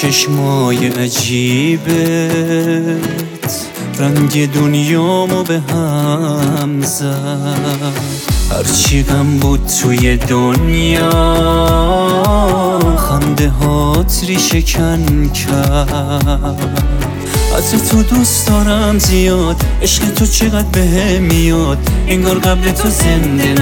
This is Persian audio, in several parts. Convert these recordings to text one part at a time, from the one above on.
چشمای عجیبت رنگ دنیامو به هم زد. هرچی غم بود توی دنیا خنده هات ریشه کن کرد. از تو دوست دارم زیاد، عشق تو چقدر بهم میاد، انگار قبل تو زنده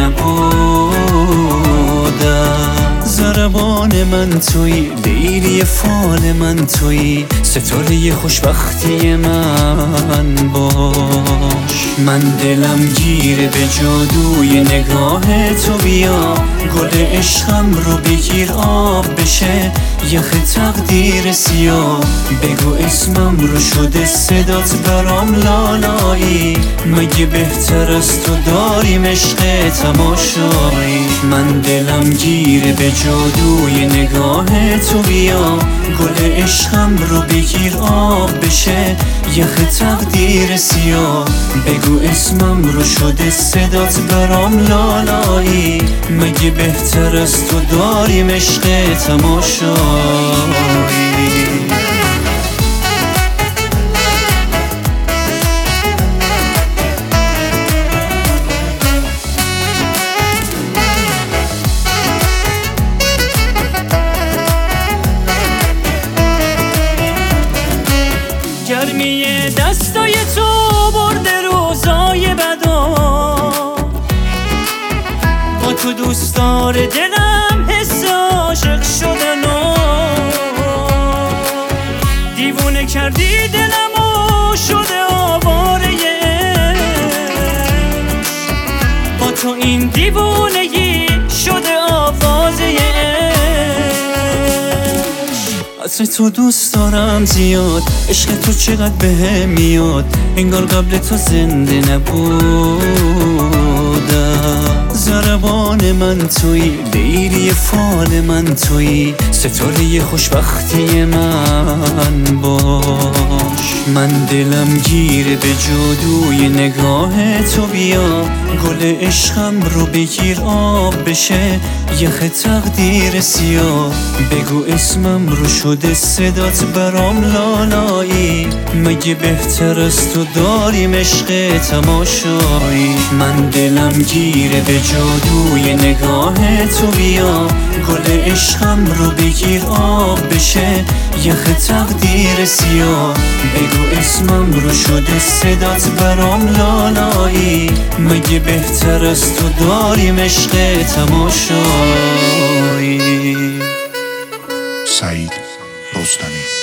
نبودم. ضربان من تویی، لیلی فال من تویی، ستاره خوشبختی من باش. من دلم گیره به جادوی نگاه تو، بیا گل عشقم رو بگیر آب بشه یخ تقدیر سیاه. بگو اسمم رو شده صدات برام لالایی، مگه بهتر از تو داریم عشق تماشایی. من دلم گیره به جادوی نگاه تو، بیا گل عشقم رو بگیر آب بشه یخ تقدیر سیاه. بگو اسمم رو شده صدات برام لالایی، مگه بهتر از تو داریم عشق تماشایی. گرمی دستای تو برده روزای بدا، با تو دوستار دلم حس عاشق شدن و دیوونه کردی دلمو شده آواره عشق. با تو این دیوونگی شده آوازه عشق. از تو دوست دارم زیاد، عشق تو چقدر بهم میاد، انگار قبل تو زنده نبودم. ضربان من تویی، لیلی فال من تویی، ستاره خوشبختی من باش. من دلم گیره به جادوی نگاه تو، بیا گل عشقم رو بگیر آب بشه یخ تقدیر سیاه. بگو اسمم رو شده صدات برام لالایی، مگه بهتر از تو داریم عشق تماشایی. من دلم گیره به جادوی نگاه تو، بیا گل عشقم رو بگیر آب بشه یخ تقدیر سیاه. بگو اسمم رو شده صدات برام لالایی، مگه بهتر از تو داریم عشق تماشایی. سعید رستمی.